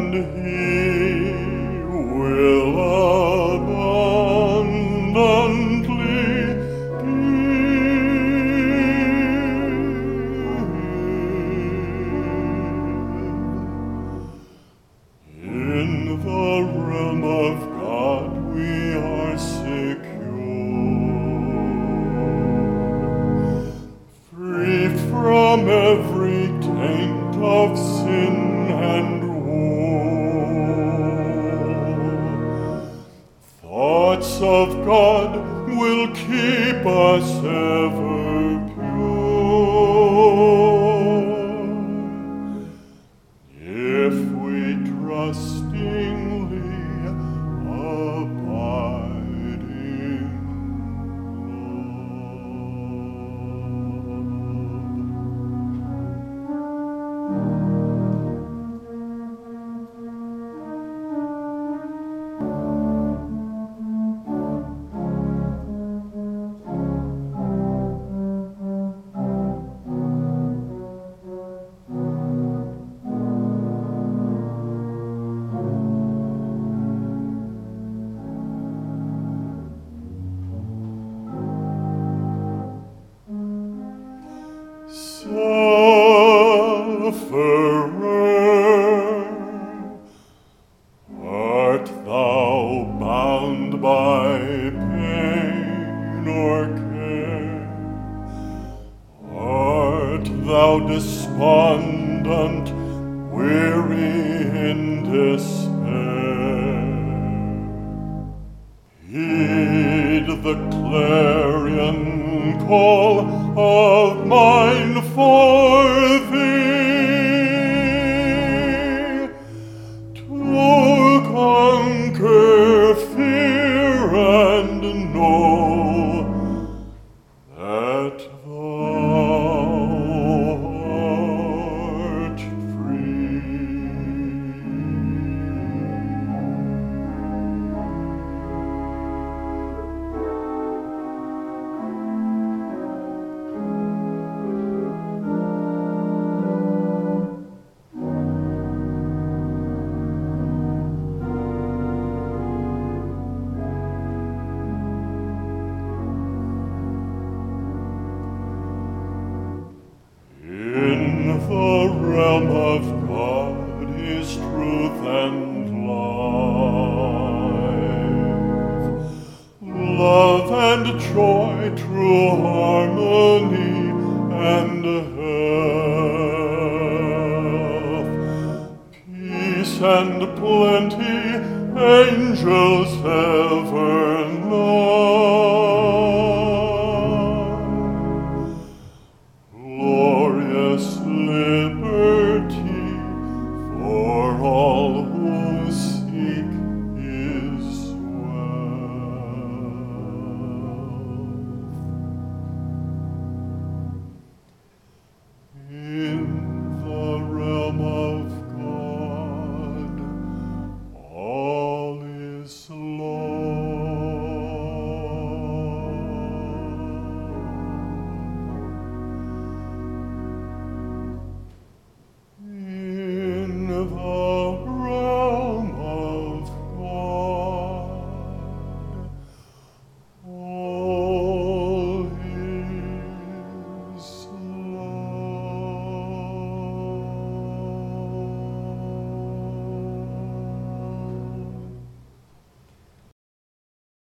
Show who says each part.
Speaker 1: and He will abundantly give. In the realm of God we are secure, free from every taint of sin and war. Thoughts of God will keep us ever pure, if we trustingly abide in Sufferer, art thou bound by pain or care? Art thou despondent, weary in despair? Heed the clarion call of mine for thee, to conquer fear and know that thou art free. In the realm of God is truth and life, love and joy, true harmony and health, peace and plenty, angels ever know.